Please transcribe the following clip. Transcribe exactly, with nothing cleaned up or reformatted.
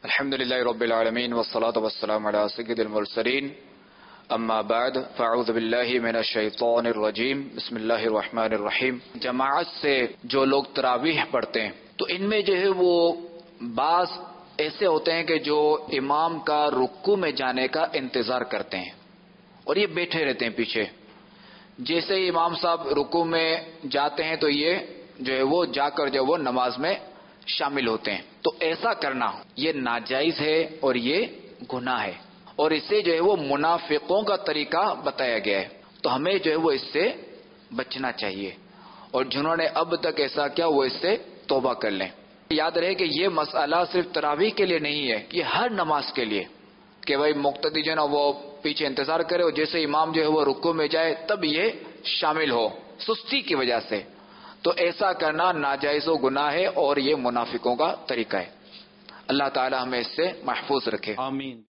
الحمد للہ رب العالمین والصلاة والسلام علی سید المرسلین اما بعد فاعوذ باللہ من الشیطان الرجیم بسم اللہ الرحمن الرحیم۔ جماعت سے جو لوگ تراویح پڑھتے ہیں تو ان میں جو ہے وہ بعض ایسے ہوتے ہیں کہ جو امام کا رکوع میں جانے کا انتظار کرتے ہیں اور یہ بیٹھے رہتے ہیں پیچھے، جیسے ہی امام صاحب رکوع میں جاتے ہیں تو یہ جو ہے وہ جا کر جو وہ نماز میں شامل ہوتے ہیں۔ تو ایسا کرنا یہ ناجائز ہے اور یہ گناہ ہے، اور اسے جو ہے وہ منافقوں کا طریقہ بتایا گیا ہے، تو ہمیں جو ہے وہ اس سے بچنا چاہیے، اور جنہوں نے اب تک ایسا کیا وہ اس سے توبہ کر لیں۔ یاد رہے کہ یہ مسئلہ صرف تراویح کے لیے نہیں ہے، یہ ہر نماز کے لیے کہ بھائی مقتدی جو ہے نا وہ پیچھے انتظار کرے اور جیسے امام جو ہے وہ رکوع میں جائے تب یہ شامل ہو سستی کی وجہ سے، تو ایسا کرنا ناجائز و گناہ ہے اور یہ منافقوں کا طریقہ ہے۔ اللہ تعالی ہمیں اس سے محفوظ رکھے، آمین۔